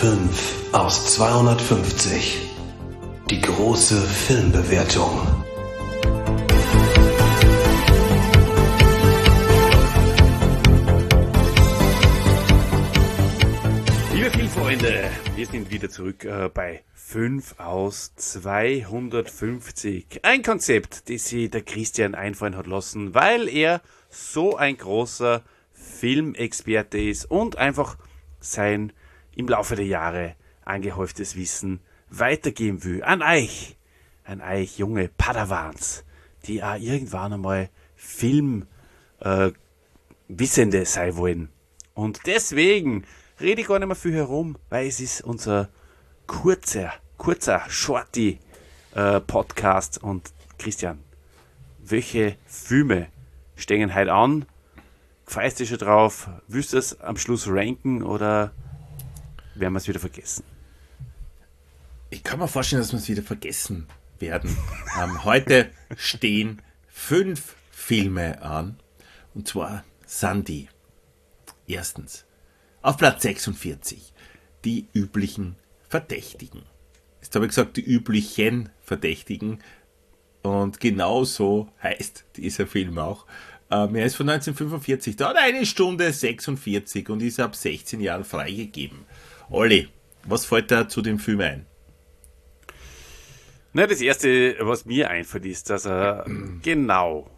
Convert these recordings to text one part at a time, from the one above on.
5 aus 250. Die große Filmbewertung. Liebe Filmfreunde, wir sind wieder zurück bei 5 aus 250. Ein Konzept, das sich der Christian einfallen hat lassen, weil er so ein großer Filmexperte ist und einfach sein im Laufe der Jahre angehäuftes Wissen weitergeben will. An euch junge Padawans, die auch irgendwann einmal Filmwissende sein wollen. Und deswegen rede ich gar nicht mehr viel herum, weil es ist unser kurzer Shorty Podcast. Und Christian, welche Filme stehen heute an? Freust du schon drauf? Willst du es am Schluss ranken oder werden wir es wieder vergessen? Ich kann mir vorstellen, dass wir es wieder vergessen werden. Heute stehen 5 Filme an. Und zwar sind die erstens auf Platz 46 die üblichen Verdächtigen. Jetzt habe ich gesagt, die üblichen Verdächtigen. Und genau so heißt dieser Film auch. Er ist von 1945, dauert 1 Stunde 46 und ist ab 16 Jahren freigegeben. Olli, was fällt da zu dem Film ein? Na, das erste, was mir einfällt, ist, dass er genau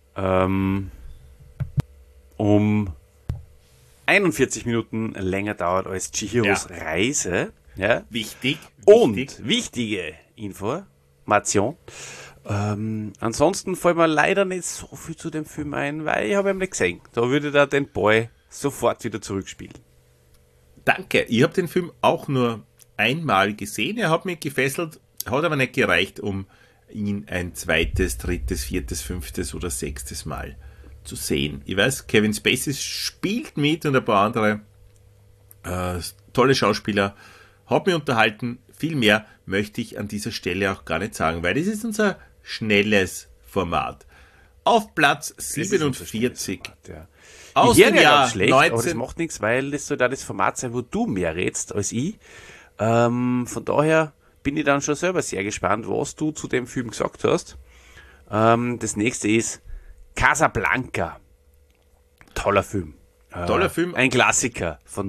um 41 Minuten länger dauert als Chihiros Reise. Ja? Wichtig. Und wichtige Information. Ansonsten fällt mir leider nicht so viel zu dem Film ein, weil ich habe ihn nicht gesehen. Da würde er den Boy sofort wieder zurückspielen. Danke, ich habe den Film auch nur einmal gesehen. Er hat mich gefesselt, hat aber nicht gereicht, um ihn ein zweites, drittes, viertes, fünftes oder sechstes Mal zu sehen. Ich weiß, Kevin Spacey spielt mit und ein paar andere tolle Schauspieler. Hat mich unterhalten. Viel mehr möchte ich an dieser Stelle auch gar nicht sagen, weil das ist unser schnelles Format. Auf Platz 47 aus dem Jahr schlecht, 19... aber das macht nichts, weil das soll da das Format sein, wo du mehr redst als ich. Von daher bin ich dann schon selber sehr gespannt, was du zu dem Film gesagt hast. Das nächste ist Casablanca. Toller Film. Toller Film. Ein Klassiker von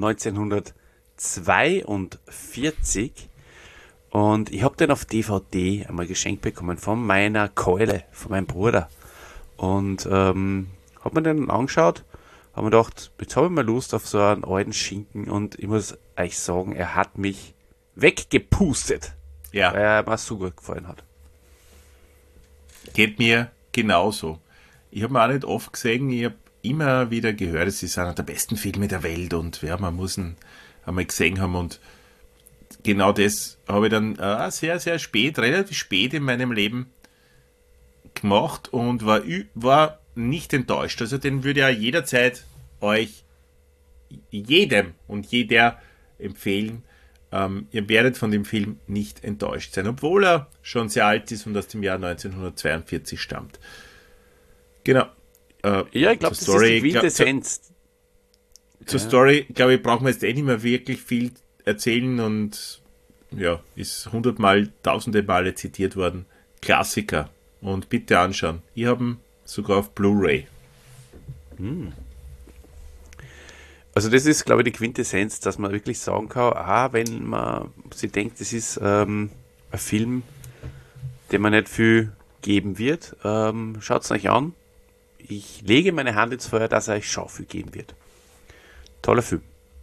1942. Und ich habe den auf DVD einmal geschenkt bekommen von meiner Keule, von meinem Bruder. Und habe mir den angeschaut, habe mir gedacht, jetzt habe ich mal Lust auf so einen alten Schinken. Und ich muss euch sagen, er hat mich weggepustet, weil er mir so gut gefallen hat. Geht mir genauso. Ich habe mir auch nicht oft gesehen, ich habe immer wieder gehört, es ist einer der besten Filme der Welt und man muss ihn einmal gesehen haben und genau das habe ich dann sehr, sehr spät, relativ spät in meinem Leben gemacht und war nicht enttäuscht. Also den würde ich auch jederzeit euch, jedem und jeder empfehlen. Ihr werdet von dem Film nicht enttäuscht sein, obwohl er schon sehr alt ist und aus dem Jahr 1942 stammt. Genau. Ja, ich glaube, das ist die Quintessenz. Zur Story, glaube ich, brauchen wir jetzt nicht mehr wirklich viel erzählen und ja, ist 100-mal, tausende Male zitiert worden. Klassiker. Und bitte anschauen. Ich habe ihn sogar auf Blu-ray. Also das ist, glaube ich, die Quintessenz, dass man wirklich sagen kann, wenn man sich denkt, das ist ein Film, den man nicht viel geben wird, schaut es euch an. Ich lege meine Hand ins Feuer, dass er euch schon viel geben wird. Toller Film.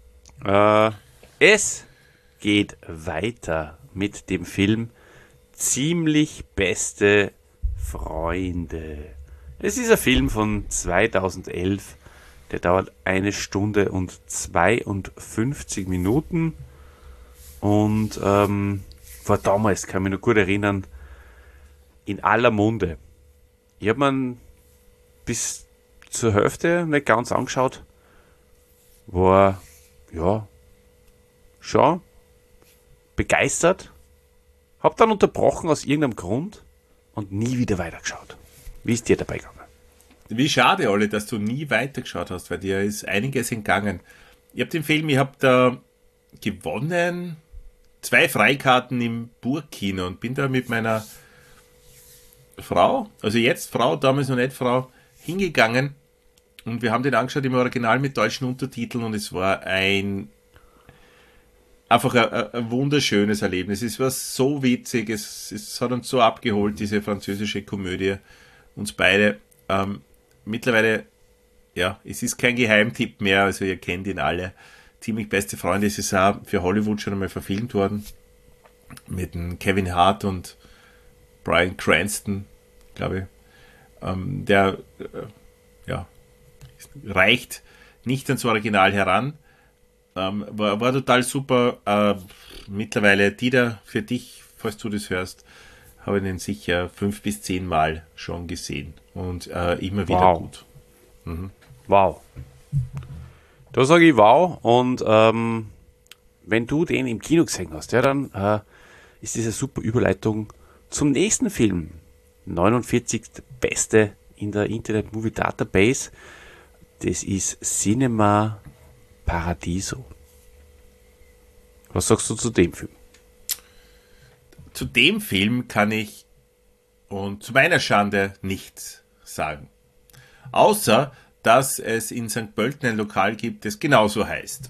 Es geht weiter mit dem Film Ziemlich beste Freunde. Es ist ein Film von 2011, der dauert 1 Stunde und 52 Minuten und war damals, kann ich mich noch gut erinnern, in aller Munde. Ich habe mir bis zur Hälfte nicht ganz angeschaut, war ja schon begeistert, habe dann unterbrochen aus irgendeinem Grund und nie wieder weitergeschaut. Wie ist dir dabei gegangen? Wie schade, Olli, dass du nie weitergeschaut hast, weil dir ist einiges entgangen. Ich habe den Film, ich habe da gewonnen 2 Freikarten im Burgkino und bin da mit meiner Frau, also jetzt Frau, damals noch nicht Frau, hingegangen und wir haben den angeschaut im Original mit deutschen Untertiteln und es war einfach ein wunderschönes Erlebnis. Es war so witzig, es hat uns so abgeholt, diese französische Komödie, uns beide. Mittlerweile, ja, es ist kein Geheimtipp mehr, also ihr kennt ihn alle. Ziemlich beste Freunde, es ist auch für Hollywood schon einmal verfilmt worden. Mit dem Kevin Hart und Bryan Cranston, glaube ich. Der reicht nicht ans Original heran. War total super. Mittlerweile, Dieter, für dich, falls du das hörst, habe ich den sicher 5 bis 10 Mal schon gesehen. Und immer wieder gut. Mhm. Wow. Da sage ich wow. Und wenn du den im Kino gesehen hast, ja, dann ist das eine super Überleitung zum nächsten Film. 49. Beste in der Internet Movie Database. Das ist Cinema Paradiso. Was sagst du zu dem Film? Zu dem Film kann ich und zu meiner Schande nichts sagen. Außer, dass es in St. Pölten ein Lokal gibt, das genauso heißt.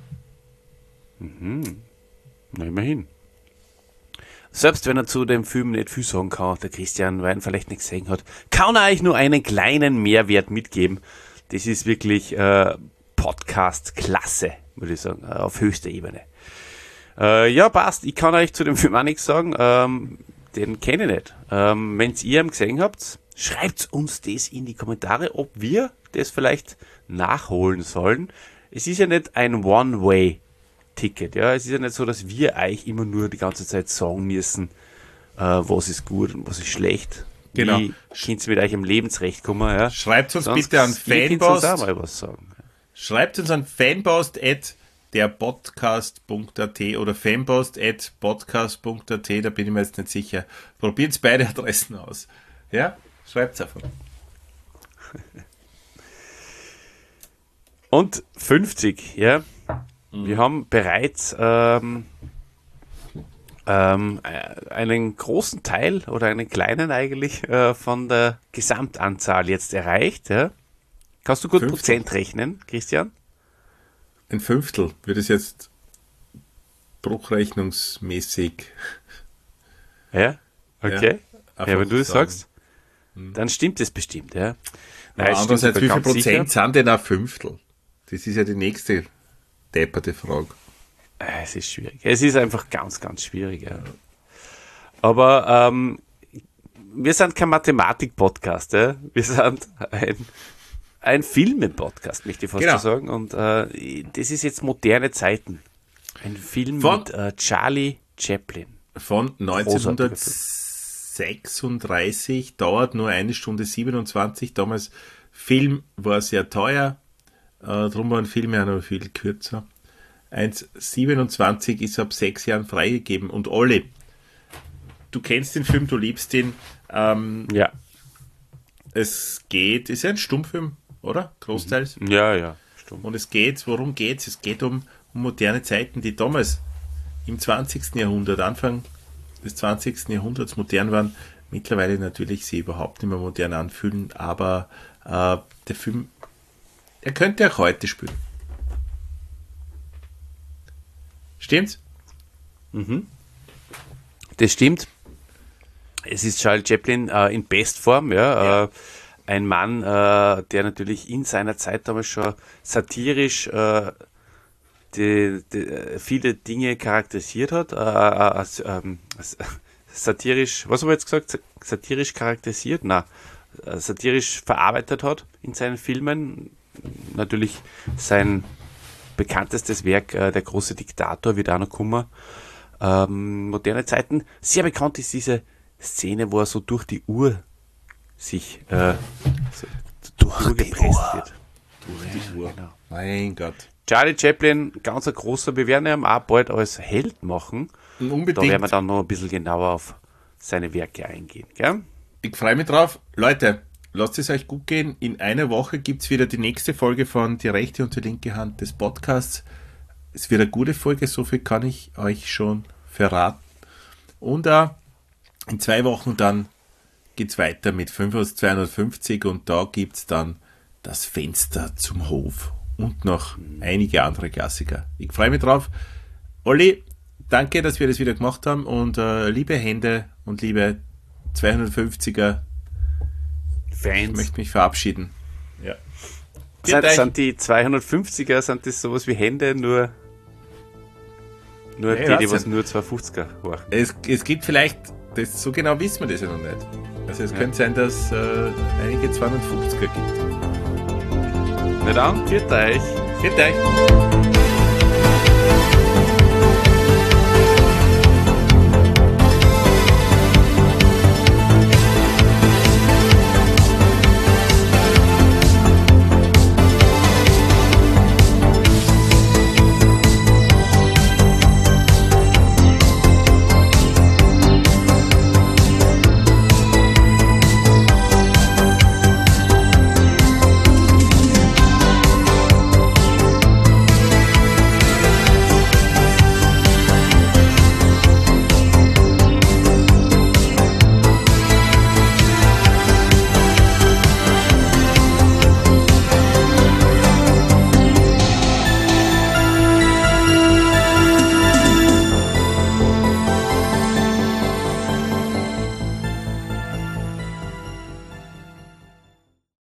Na, immerhin. Selbst wenn er zu dem Film nicht viel sagen kann, der Christian, weil er ihn vielleicht nicht gesehen hat, kann er euch nur einen kleinen Mehrwert mitgeben. Das ist wirklich Podcast-Klasse, würde ich sagen, auf höchster Ebene. Ja, passt. Ich kann euch zu dem Film auch nichts sagen. Den kenne ich nicht. Wenn ihr ihn gesehen habt, schreibt uns das in die Kommentare, ob wir das vielleicht nachholen sollen. Es ist ja nicht ein One-Way-Ticket. Ja? Es ist ja nicht so, dass wir euch immer nur die ganze Zeit sagen müssen, was ist gut und was ist schlecht. Genau. Wie könnt ihr mit euch im Lebensrecht kommen? Ja? Schreibt uns Sonst bitte an Fanpost. Auch mal was sagen. Schreibt uns an fanpost@derpodcast.at oder fanpost@podcast.at, da bin ich mir jetzt nicht sicher. Probiert beide Adressen aus. Ja? Schreibt es einfach. Und 50, ja. Wir haben bereits einen großen Teil oder einen kleinen eigentlich von der Gesamtanzahl jetzt erreicht. Ja. Kannst du gut Prozent rechnen, Christian? Ein Fünftel wird es jetzt bruchrechnungsmäßig. Ja, okay. Ja, wenn du es sagen. sagst, dann stimmt es bestimmt. Ja. Nein, andererseits, wie viel Prozent sind denn ein Fünftel? Das ist ja die nächste depperte Frage. Es ist schwierig. Es ist einfach ganz, ganz schwierig. Ja. Aber wir sind kein Mathematik-Podcast. Ja? Wir sind ein Filme-Podcast, möchte ich fast so sagen. Und das ist jetzt moderne Zeiten. Ein Film mit Charlie Chaplin. Von 1936, dauert nur 1 Stunde 27. Damals Film war sehr teuer. Darum waren Filme auch noch viel kürzer. 1,27 ist ab 6 Jahren freigegeben. Und Olli, du kennst den Film, du liebst ihn. Ja. Es ist ja ein Stummfilm, oder? Großteils. Ja, stumm. Und worum geht's? Es geht um moderne Zeiten, die damals im 20. Jahrhundert, Anfang des 20. Jahrhunderts modern waren. Mittlerweile natürlich sie überhaupt nicht mehr modern anfühlen, aber der Film, er könnte auch heute spielen. Stimmt's? Das stimmt. Es ist Charlie Chaplin in Bestform, ja. Ein Mann, der natürlich in seiner Zeit damals schon satirisch viele Dinge charakterisiert hat. Satirisch, was haben wir jetzt gesagt? Satirisch charakterisiert? Nein, satirisch verarbeitet hat in seinen Filmen. Natürlich sein bekanntestes Werk, Der große Diktator, wird auch noch kommen. Moderne Zeiten. Sehr bekannt ist diese Szene, wo er so durch die Uhr sich durchgepresst wird. Durch die Uhr. Genau. Mein Gott. Charlie Chaplin, ganz ein großer, wir werden ihn auch bald als Held machen. Unbedingt. Da werden wir dann noch ein bisschen genauer auf seine Werke eingehen. Gell? Ich freue mich drauf. Leute, lasst es euch gut gehen. In einer Woche gibt es wieder die nächste Folge von Die rechte und die linke Hand des Podcasts. es wird eine gute Folge, so viel kann ich euch schon verraten. Und in 2 Wochen dann geht's weiter mit 5 aus 250 und da gibt's dann das Fenster zum Hof und noch einige andere Klassiker. Ich freue mich drauf. Olli, danke, dass wir das wieder gemacht haben und liebe Hände und liebe 250er Fans. Ich möchte mich verabschieden. Ja. Sind die 250er, sind das sowas wie Hände, nur die was nur 250er machen? Es gibt vielleicht, so genau wissen wir das ja noch nicht. Also es könnte sein, dass einige 250er gibt. Na dann, viert euch. Viert euch.